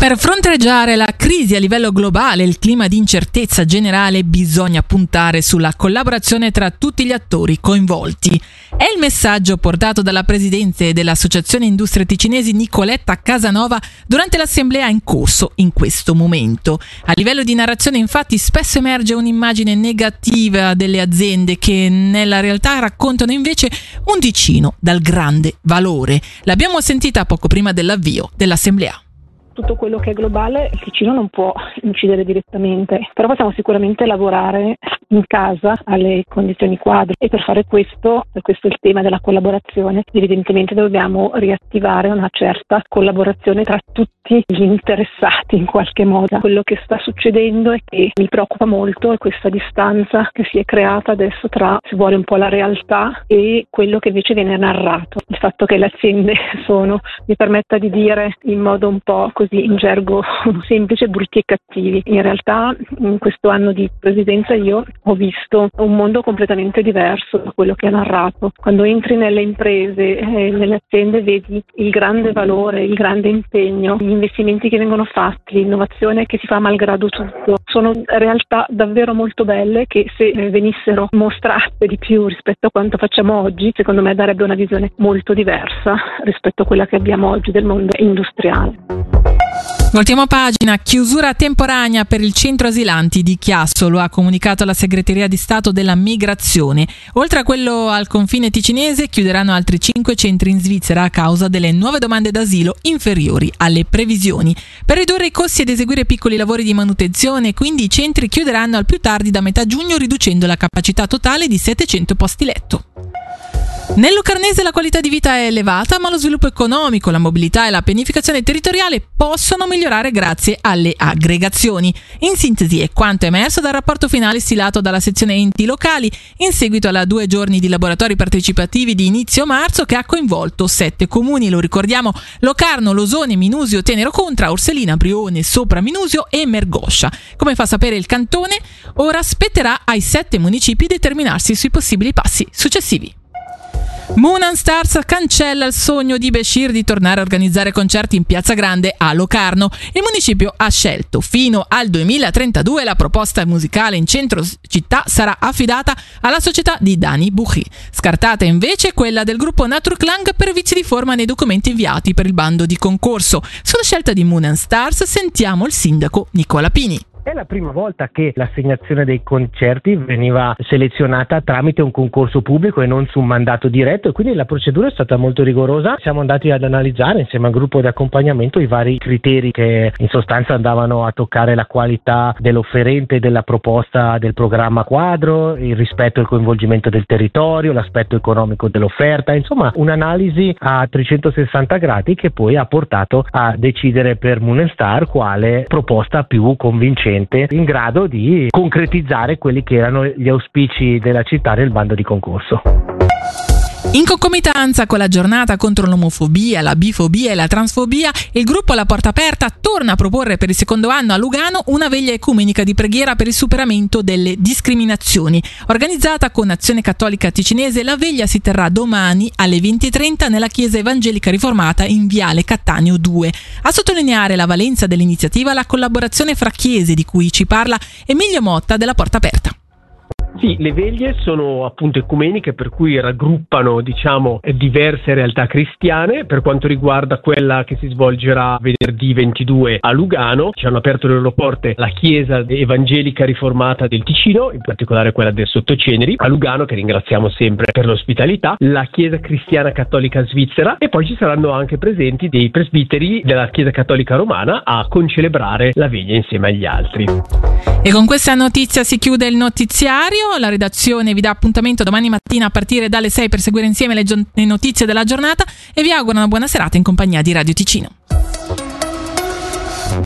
Per fronteggiare la crisi a livello globale e il clima di incertezza generale bisogna puntare sulla collaborazione tra tutti gli attori coinvolti. È il messaggio portato dalla presidente dell'Associazione Industrie Ticinesi Nicoletta Casanova durante l'assemblea in corso in questo momento. A livello di narrazione infatti spesso emerge un'immagine negativa delle aziende che nella realtà raccontano invece un Ticino dal grande valore. L'abbiamo sentita poco prima dell'avvio dell'assemblea. Tutto quello che è globale il Ticino non può incidere direttamente, però possiamo sicuramente lavorare in casa alle condizioni quadro e per fare questo è il tema della collaborazione. Evidentemente dobbiamo riattivare una certa collaborazione tra tutti gli interessati in qualche modo. Quello che sta succedendo e che mi preoccupa molto è questa distanza che si è creata adesso tra, se vuole, un po' la realtà e quello che invece viene narrato. Il fatto che le aziende sono, mi permetta di dire in modo un po' così in gergo semplice, brutti e cattivi. In realtà in questo anno di presidenza io ho visto un mondo completamente diverso da quello che ha narrato. Quando entri nelle imprese e nelle aziende vedi il grande valore, il grande impegno, gli investimenti che vengono fatti, l'innovazione che si fa malgrado tutto. Sono realtà davvero molto belle che se venissero mostrate di più rispetto a quanto facciamo oggi, secondo me darebbe una visione molto diversa rispetto a quella che abbiamo oggi del mondo industriale. Voltiamo pagina. Chiusura temporanea per il centro asilanti di Chiasso, lo ha comunicato la Segreteria di Stato della Migrazione. Oltre a quello al confine ticinese, chiuderanno altri 5 centri in Svizzera a causa delle nuove domande d'asilo inferiori alle previsioni. Per ridurre i costi ed eseguire piccoli lavori di manutenzione, quindi i centri chiuderanno al più tardi da metà giugno, riducendo la capacità totale di 700 posti letto. Nel Locarnese la qualità di vita è elevata, ma lo sviluppo economico, la mobilità e la pianificazione territoriale possono migliorare grazie alle aggregazioni. In sintesi è quanto emerso dal rapporto finale stilato dalla sezione enti locali in seguito alla 2 giorni di laboratori partecipativi di inizio marzo che ha coinvolto 7 comuni, lo ricordiamo: Locarno, Losone, Minusio, Tenero Contra, Orselina, Brione, Sopra Minusio e Mergoscia. Come fa sapere il cantone, ora spetterà ai 7 municipi determinarsi sui possibili passi successivi. Moonan Stars cancella il sogno di Béchir di tornare a organizzare concerti in Piazza Grande a Locarno. Il municipio ha scelto fino al 2032 la proposta musicale in centro città sarà affidata alla società di Dani Buchi. Scartata invece quella del gruppo Naturklang per vizi di forma nei documenti inviati per il bando di concorso. Sulla scelta di Moonan Stars sentiamo il sindaco Nicola Pini. È la prima volta che l'assegnazione dei concerti veniva selezionata tramite un concorso pubblico e non su un mandato diretto, e quindi la procedura è stata molto rigorosa. Siamo andati ad analizzare insieme al gruppo di accompagnamento i vari criteri che in sostanza andavano a toccare la qualità dell'offerente della proposta del programma quadro, il rispetto e il coinvolgimento del territorio, l'aspetto economico dell'offerta, insomma un'analisi a 360 gradi che poi ha portato a decidere per Moonan Star quale proposta più convincente in grado di concretizzare quelli che erano gli auspici della città nel bando di concorso. In concomitanza con la giornata contro l'omofobia, la bifobia e la transfobia, il gruppo La Porta Aperta torna a proporre per il secondo anno a Lugano una veglia ecumenica di preghiera per il superamento delle discriminazioni. Organizzata con Azione Cattolica Ticinese, la veglia si terrà domani alle 20:30 nella Chiesa Evangelica Riformata in Viale Cattaneo 2. A sottolineare la valenza dell'iniziativa la collaborazione fra chiese di cui ci parla Emilio Motta della Porta Aperta. Sì, le veglie sono appunto ecumeniche, per cui raggruppano diverse realtà cristiane. Per quanto riguarda quella che si svolgerà venerdì 22 a Lugano, ci hanno aperto le loro porte la Chiesa Evangelica Riformata del Ticino, in particolare quella del Sottoceneri a Lugano, che ringraziamo sempre per l'ospitalità, la Chiesa Cristiana Cattolica Svizzera, e poi ci saranno anche presenti dei presbiteri della Chiesa Cattolica Romana a concelebrare la veglia insieme agli altri. E con questa notizia si chiude il notiziario. La redazione vi dà appuntamento domani mattina a partire dalle 6 per seguire insieme le notizie della giornata e vi auguro una buona serata in compagnia di Radio Ticino.